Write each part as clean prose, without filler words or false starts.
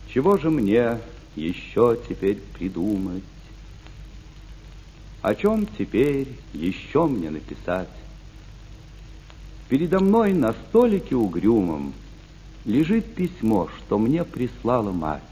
Чего же мне еще теперь придумать? О чем теперь еще мне написать? Передо мной на столике угрюмом лежит письмо, что мне прислала мать.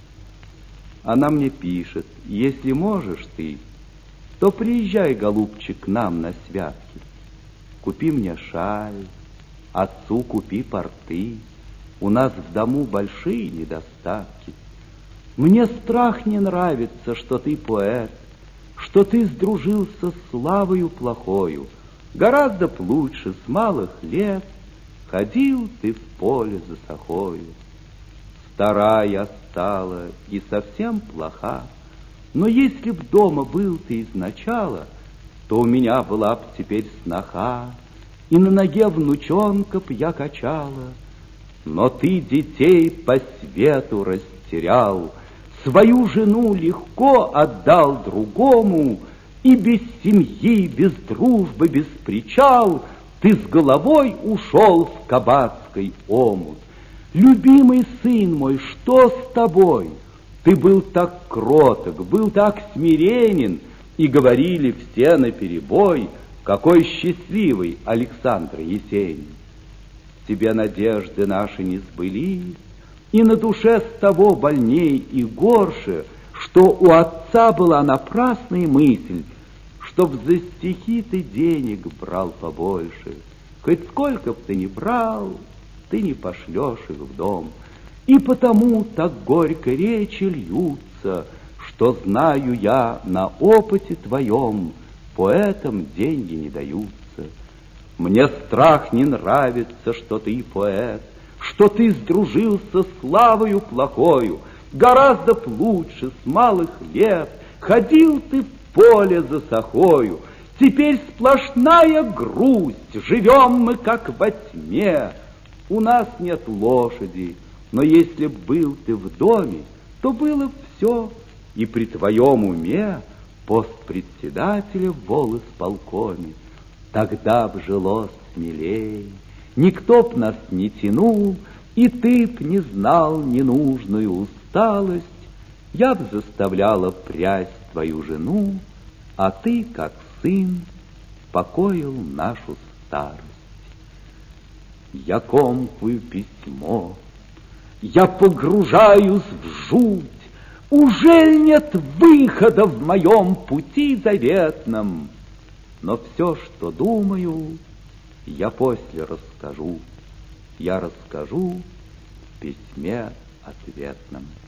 Она мне пишет: если можешь ты, то приезжай, голубчик, к нам на святки. Купи мне шаль, отцу купи порты, у нас в дому большие недостатки. Мне страх не нравится, что ты поэт, что ты сдружился с славою плохою. Гораздо б лучше с малых лет ходил ты в поле за сахою. Стара я стала и совсем плоха, но если б дома был ты изначала, то у меня была б теперь сноха, и на ноге внучонка б я качала. Но ты детей по свету растерял, свою жену легко отдал другому, и без семьи, без дружбы, без причал ты с головой ушел в кабацкий омут. Любимый сын мой, что с тобой? Ты был так кроток, был так смиренен, и говорили все наперебой, какой счастливый Александр Есенин. Тебе надежды наши не сбылись, и на душе с того больней и горше, что у отца была напрасная мысль, чтоб за стихи ты денег брал побольше. Хоть сколько б ты ни брал, ты не пошлешь их в дом. И потому так горько речи льются, что знаю я на опыте твоем, поэтам деньги не даются. Мне страх не нравится, что ты поэт, что ты сдружился с славою плохою. Гораздо б лучше с малых лет ходил ты в поле за сахою. Теперь сплошная грусть, живем мы как во тьме. У нас нет лошади, но если б был ты в доме, то было б все, и при твоем уме пост председателя в волисполкоме. Тогда б жилось смелей, никто б нас не тянул, и ты б не знал ненужную усталость. Я б заставляла прясть твою жену, а ты, как сын, покоил нашу старость. Я комкую письмо, я погружаюсь в жуть. Ужель нет выхода в моем пути заветном? Но все, что думаю, я после расскажу. Я расскажу в письме ответном.